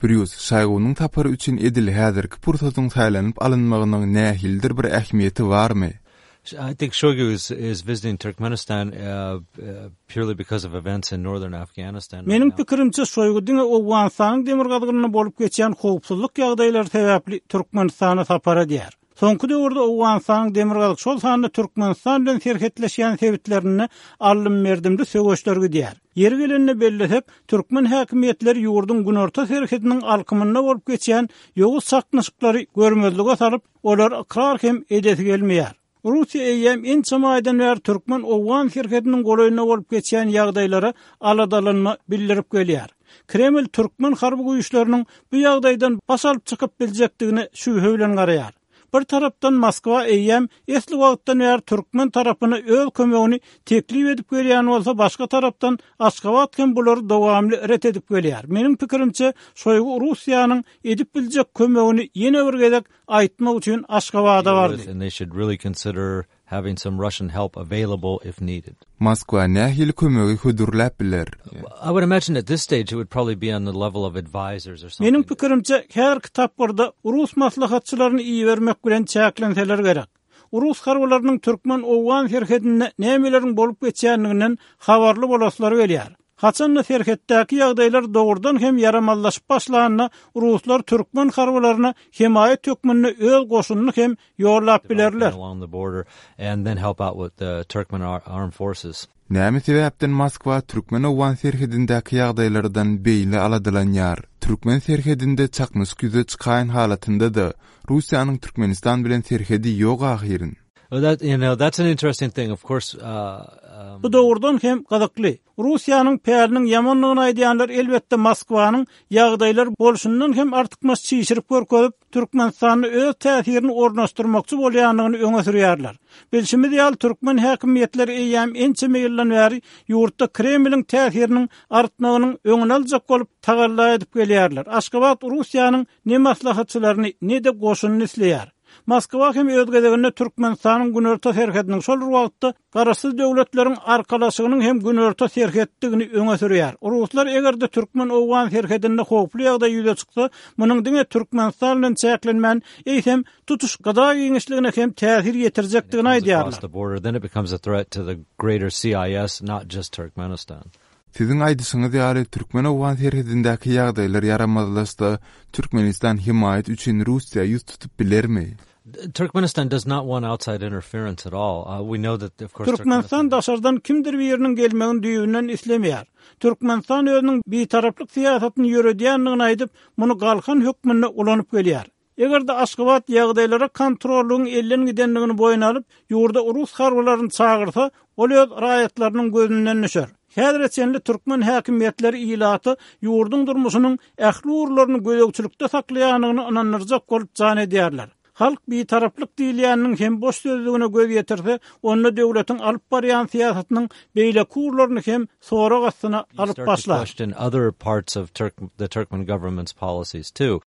Brüs şaýgunyň tapary üçin edil häzirki pursatyň saýlanyp alynmagynyň nähildir bir ähmiýeti barmy? I think Shoigu is visiting Turkmenistan purely because of events in northern Afghanistan. Mening pikirimçe Shoigudyň Awganistanyň demirgazygyna bolup geçen howpsuzlyk ýagdaýlary sebäpli Türkmenistana sapara diýär. Soňky döwürde Awganistanyň demirgazyk şol sanyny Türkmenistan bilen serhetleşýän sebitlerini allym merdimde söwüşlergi diýär. Yer gelenini belläsek, Türkmen häkimetleri ýurdun günorta serhetiniň alkymyna bolup geçen ýoğuz saknyşyklary görmezlige salyp, olar ikrar hem edesi gelmeýär. Rusiya eýem en çamaýdan bäri Türkmen Awgan serhetiniň golaýyna bolup geçen ýagdaýlara aladalanma bildirip gelýär. Kreml Türkmen harby güýçleriniň bu ýagdaýdan basalyp çykyp biljekdigini şübhe bilen garaýar. Bir tarapdan Moskwa eýem esli wagtdan bäri Türkmen tarapyna öz kömegini teklip edip gelýän bolsa, başga tarapdan Aşgabat hem bulary dowamly ret edip gelýär. Meniň pikirimçe, Şoýgu Russiýanyň edip biljek kömegini ýene bir gezek aýtmak üçin Aşgabada bardy. And they should really consider having some Russian help available if needed. Moskwa nähili kömegi hödürläp biler? I would imagine at this stage it would probably be on the level of advisors or something. Meniň pikirimçe, her kitaplarda Rus maslahatçylaryny iyi vermek bilen çäklenseler gerek. Rus harbalarynyň Türkmen Awgan serhetinde nämelerin bolup geçýänliginden habarly bolasylary gelýär. Haçanla serhetdäki ýagdaýlar dogurdan hem yaramallaşyp başlanyna Ruslar Türkmen harbalaryna himayet hökmünde öz goşunyny hem ýorlap bilerler. Along the border and then help out with the Turkmen armed forces. Näme sebäpden Moskwa Türkmen Awgan serhetindäki ýagdaýlardan beýle aladylanýar? Türkmen serhetinde çakmyş güze çykan halatynda da Russiýanyň Türkmenistan bilen serhedi ýok ahyryň. That's an interesting thing. Of course, bu dogurdan hem gazakly. Russiýanyň pääliniň ýamanlygyny aýdýanlar elbetde Moskwanyň ýagdaýlar bolşundan hem artykmas çyşyryp görkezip Türkmenistanyň öz täsirini ornaşdyrmakçy bolýanlygyny öňe sürýärler. Bilşimiz ýaly Türkmen häkimetleri eýem ençe meýilden bäri ýurtda Kremliň täsiriniň artmagynyň öňüne aljak bolup tagalla edip gelýärler. Aşgabat Russiýanyň ne maslahatçylaryny ne de goşunyny isleýär. Moskwa hem öz gezeginde Türkmenistanyň günorta serhetiniň şol wagtda garaşsyz döwletleriň arkalaşygynyň hem günorta serhetdigini öňe sürýär. Ruslar egerde Türkmen Awgan serhetinde howply ýagdaý ýüze çyksa, munyň diňe Türkmenistan bilen çäklenmän eýsem tutuş gada giňişligine hem täsir ýetirjekdigini aýdýarlar. Then it becomes a threat to the greater CIS, not just Turkmenistan. Sizin aýdyşyňyz ýaly Türkmen Awgan serhetindäki ýagdaýlar yaramazlaşsa, Türkmenistan himayet üçin Russiýa ýüz tutup bilermi? Turkmenistan does not want outside interference at all. We know that, of course, Türkmenistan daşardan kimdir bir ýeriniň gelmegini düýünden islemeýär. Türkmenistan özüniň bir taraplyk siýasatyny ýöredýänligini aýdyp, muny galkan hökmüne ulanyp gelýär. Egerde Aşgabat ýagdaýlara kontrolyň elden gidenligini boýuna alyp, ýurda Rus harbalaryny çağırsa, ol öz raýatlarynyň gözünden düşer. Häzirçenli Türkmen häkimetleri ýylaty ýurdun durmuşynyň ähli urlaryny gözegçilikde saklaýanyny ananyrjak bolup jan edýärler. Halk bir taraplyk diýilýäniniň hem boş sözlügine göz ýetirse, onda döwletiň alyp barýan siýasatynyň beýle kurlaryny hem sorak astyna alyp başlar. Other parts of the Turkmen government's policies too.